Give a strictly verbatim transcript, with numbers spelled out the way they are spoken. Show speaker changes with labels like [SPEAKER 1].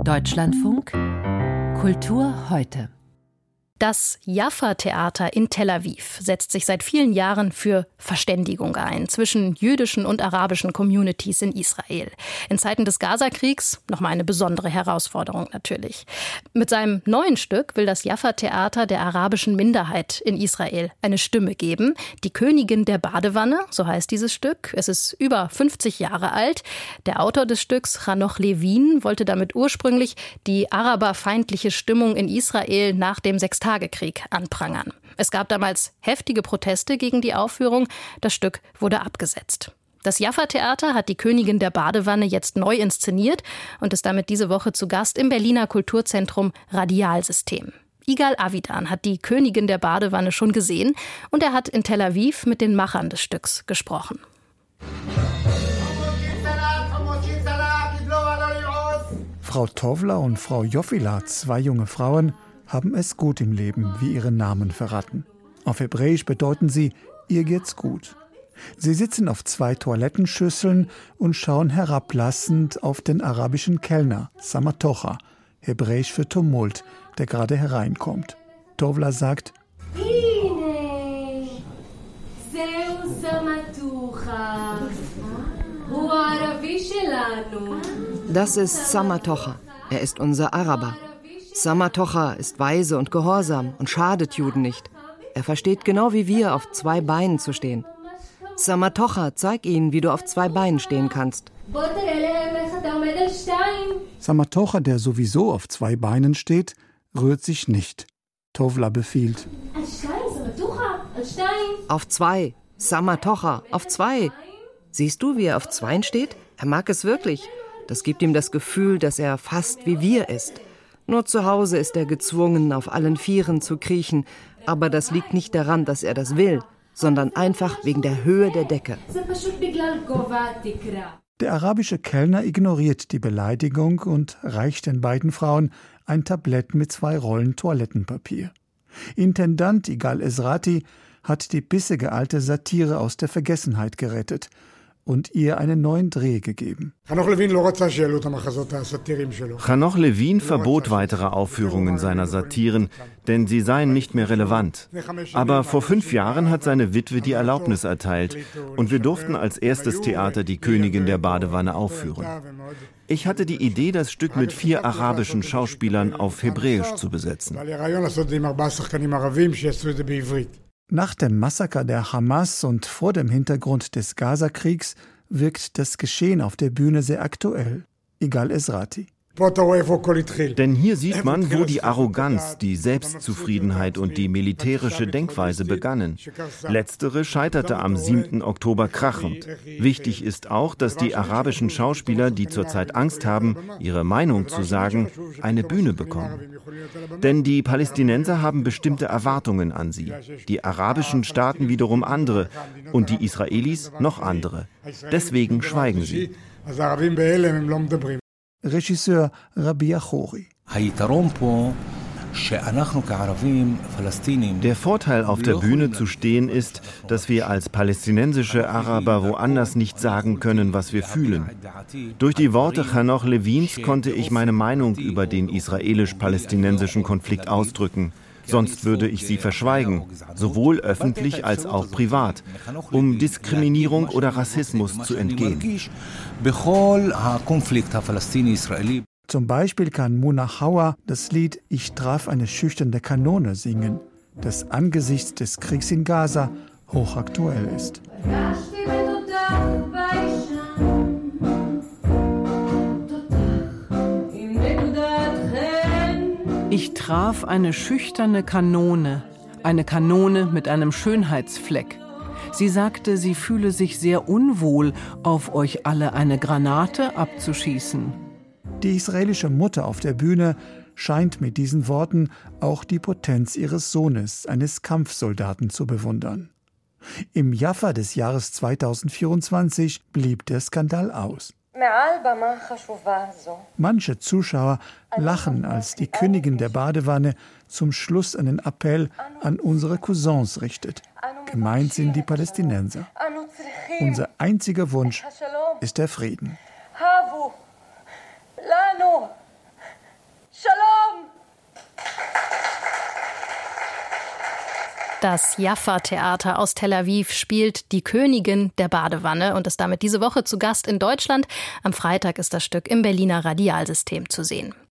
[SPEAKER 1] Deutschlandfunk Kultur heute.
[SPEAKER 2] Das Jaffa-Theater in Tel Aviv setzt sich seit vielen Jahren für Verständigung ein zwischen jüdischen und arabischen Communities in Israel. In Zeiten des Gazakriegs nochmal eine besondere Herausforderung natürlich. Mit seinem neuen Stück will das Jaffa-Theater der arabischen Minderheit in Israel eine Stimme geben. Die Königin der Badewanne, so heißt dieses Stück. Es ist über fünfzig Jahre alt. Der Autor des Stücks, Hanoch Levin, wollte damit ursprünglich die araberfeindliche Stimmung in Israel nach dem Sechstagekrieg anprangern. Es gab damals heftige Proteste gegen die Aufführung. Das Stück wurde abgesetzt. Das Jaffa-Theater hat die Königin der Badewanne jetzt neu inszeniert und ist damit diese Woche zu Gast im Berliner Kulturzentrum Radialsystem. Igal Avidan hat die Königin der Badewanne schon gesehen und er hat in Tel Aviv mit den Machern des Stücks gesprochen.
[SPEAKER 3] Frau Tovla und Frau Jofila, zwei junge Frauen, haben es gut im Leben, wie ihre Namen verraten. Auf Hebräisch bedeuten sie, ihr geht's gut. Sie sitzen auf zwei Toilettenschüsseln und schauen herablassend auf den arabischen Kellner, Samatocha, Hebräisch für Tumult, der gerade hereinkommt. Tovla sagt,
[SPEAKER 4] das ist Samatocha, er ist unser Araber. Samatocha ist weise und gehorsam und schadet Juden nicht. Er versteht genau wie wir, auf zwei Beinen zu stehen. Samatocha, zeig ihnen, wie du auf zwei Beinen stehen kannst.
[SPEAKER 3] Samatocha, der sowieso auf zwei Beinen steht, rührt sich nicht. Tovla befiehlt.
[SPEAKER 4] Auf zwei. Samatocha, auf zwei. Siehst du, wie er auf zweien steht? Er mag es wirklich. Das gibt ihm das Gefühl, dass er fast wie wir ist. Nur zu Hause ist er gezwungen, auf allen Vieren zu kriechen. Aber das liegt nicht daran, dass er das will, sondern einfach wegen der Höhe der Decke.
[SPEAKER 3] Der arabische Kellner ignoriert die Beleidigung und reicht den beiden Frauen ein Tablett mit zwei Rollen Toilettenpapier. Intendant Igal Ezrati hat die bissige alte Satire aus der Vergessenheit gerettet und ihr einen neuen Dreh gegeben.
[SPEAKER 5] Hanoch
[SPEAKER 6] Levin verbot weitere Aufführungen seiner Satiren, denn sie seien nicht mehr relevant. Aber vor fünf Jahren hat seine Witwe die Erlaubnis erteilt und wir durften als erstes Theater die Königin der Badewanne aufführen. Ich hatte die Idee, das Stück mit vier arabischen Schauspielern auf Hebräisch zu besetzen.
[SPEAKER 3] Nach dem Massaker der Hamas und vor dem Hintergrund des Gazakriegs wirkt das Geschehen auf der Bühne sehr aktuell. Igal Ezrati.
[SPEAKER 6] Denn hier sieht man, wo die Arroganz, die Selbstzufriedenheit und die militärische Denkweise begannen. Letztere scheiterte am siebten Oktober krachend. Wichtig ist auch, dass die arabischen Schauspieler, die zurzeit Angst haben, ihre Meinung zu sagen, eine Bühne bekommen. Denn die Palästinenser haben bestimmte Erwartungen an sie, die arabischen Staaten wiederum andere und die Israelis noch andere. Deswegen schweigen sie.
[SPEAKER 3] Regisseur Rabbi Achori.
[SPEAKER 6] Der Vorteil, auf der Bühne zu stehen, ist, dass wir als palästinensische Araber woanders nicht sagen können, was wir fühlen. Durch die Worte Hanoch Levins konnte ich meine Meinung über den israelisch-palästinensischen Konflikt ausdrücken. Sonst würde ich sie verschweigen, sowohl öffentlich als auch privat, um Diskriminierung oder Rassismus zu entgehen.
[SPEAKER 3] Zum Beispiel kann Muna Hauer das Lied »Ich traf eine schüchterne Kanone« singen, das angesichts des Kriegs in Gaza hochaktuell ist.
[SPEAKER 1] Ich traf eine schüchterne Kanone, eine Kanone mit einem Schönheitsfleck. Sie sagte, sie fühle sich sehr unwohl, auf euch alle eine Granate abzuschießen.
[SPEAKER 3] Die israelische Mutter auf der Bühne scheint mit diesen Worten auch die Potenz ihres Sohnes, eines Kampfsoldaten, zu bewundern. Im Jaffa des Jahres zweitausendvierundzwanzig blieb der Skandal aus. Manche Zuschauer lachen, als die Königin der Badewanne zum Schluss einen Appell an unsere Cousins richtet. Gemeint sind die Palästinenser. Unser einziger Wunsch ist der Frieden.
[SPEAKER 2] Das Jaffa-Theater aus Tel Aviv spielt Die Königin der Badewanne und ist damit diese Woche zu Gast in Deutschland. Am Freitag ist das Stück im Berliner Radialsystem zu sehen.